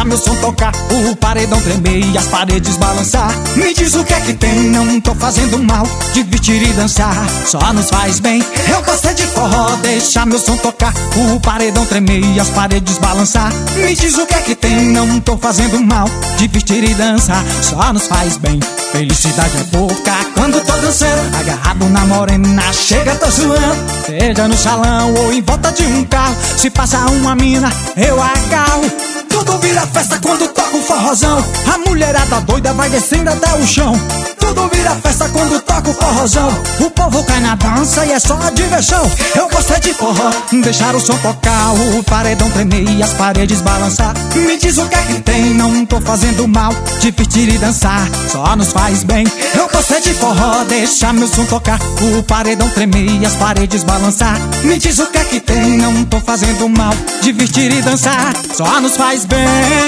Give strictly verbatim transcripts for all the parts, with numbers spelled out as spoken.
deixa meu som tocar, o paredão tremer e as paredes balançar. Me diz o que é que tem, não tô fazendo mal, divertir e dançar só nos faz bem. Eu gostei de forró, deixa meu som tocar, o paredão tremer e as paredes balançar. Me diz o que é que tem, não tô fazendo mal, divertir e dançar só nos faz bem. Felicidade é pouca quando tô dançando, agarrado na morena, chega tô suando. Seja no salão ou em volta de um carro, se passa uma mina, eu agarro. Tudo vira festa quando toca o forrozão, a mulherada doida vai descendo até o chão. Tudo vira festa quando toca o forrozão, o povo cai na dança e é só a diversão. Eu gostei de forró, deixar o som tocar, o paredão tremer e as paredes balançar. Me diz o que é que tem, não tô fazendo mal, divertir e dançar só nos faz bem. Eu gostei de forró, deixar meu som tocar, o paredão tremer e as paredes balançar. Me diz o que é que tem, não tô fazendo mal, divertir e dançar só nos faz bem.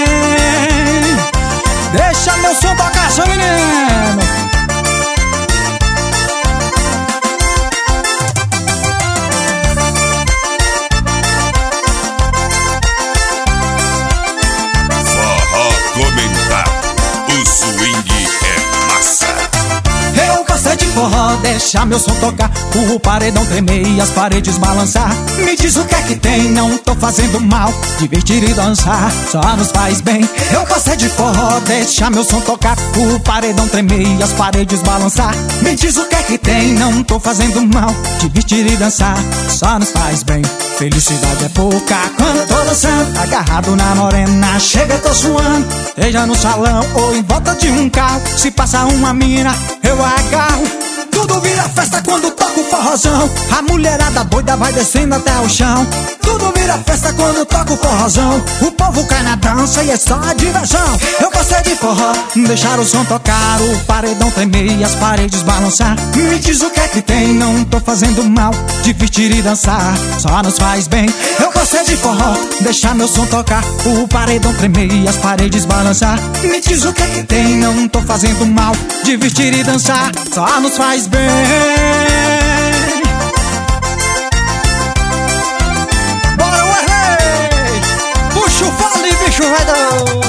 Deixa meu som tocar, seu menino. O swing é massa. Eu gostei de forró, deixa meu som tocar, o paredão tremer e as paredes balançar. Me diz o que é que tem, não tô fazendo mal, divertir e dançar só nos faz bem. Eu gostei de forró, deixa meu som tocar, o paredão tremer e as paredes balançar. Me diz o que é que tem, não tô fazendo mal, divertir e dançar só nos faz bem. Felicidade é pouca quando tô dançando, agarrado na morena, chega tô suando. Seja no salão ou em volta de um carro, se passa uma mina, eu agarro. Tudo vira festa quando toca o forrozão, a mulherada doida vai descendo até o chão. Tudo vira festa quando toca o forrozão, o povo cai na dança e é só a diversão. Eu gostei de forró, deixar o som tocar, o paredão tremer e as paredes balançar. Me diz o que é que tem, não tô fazendo mal, divertir e dançar só nos faz bem. Eu gostei de forró, deixar meu som tocar, o paredão tremer e as paredes balançar. Me diz o que é que tem, não tô fazendo mal, divertir e dançar só nos faz bem. Bora, Wesley! Puxa o fole, bicho, vai dar.